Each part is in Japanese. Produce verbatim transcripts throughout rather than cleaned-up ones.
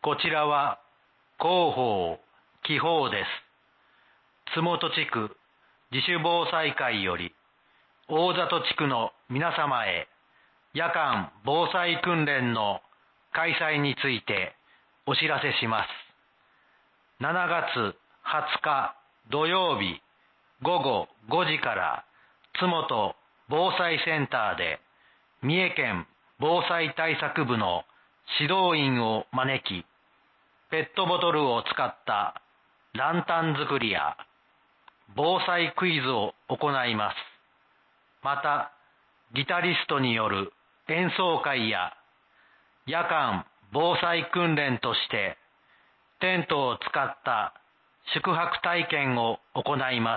こちらは広報、気泡です。津本地区自主防災会より、大里地区の皆様へ夜間防災訓練の開催についてお知らせします。しちがつはつか土曜日ごごごじから津本防災センターで三重県防災対策部の指導員を招き、ペットボトルを使ったランタン作りや防災クイズを行います。また、ギタリストによる演奏会や夜間防災訓練としてテントを使った宿泊体験を行います。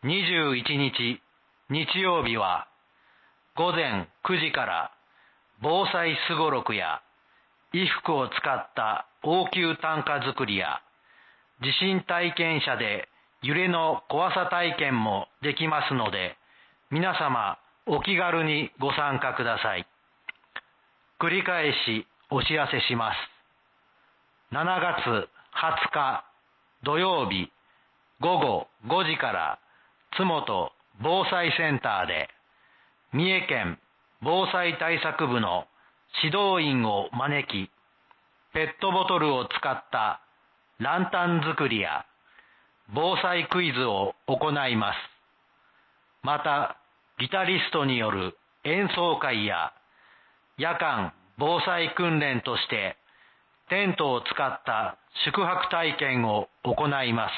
にじゅういちにち日曜日はごぜんくじから防災すごろくや衣服を使った応急担架作りや地震体験車で揺れの怖さ体験もできますので、皆様お気軽にご参加ください。繰り返しお知らせします。しちがつはつか土曜日ごごごじから津本防災センターで三重県防災対策部の指導員を招き、ペットボトルを使ったランタン作りや防災クイズを行います。また、ギタリストによる演奏会や夜間防災訓練としてテントを使った宿泊体験を行います。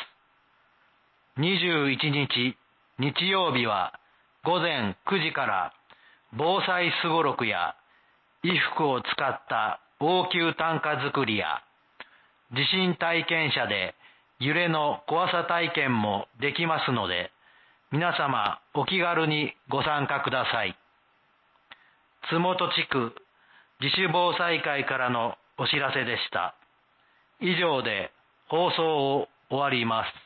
にじゅういちにち日曜日はごぜんくじから防災すごろくや衣服を使った応急担架作りや地震体験車で揺れの怖さ体験もできますので、皆様お気軽にご参加ください。津本地区自主防災会からのお知らせでした。以上で放送を終わります。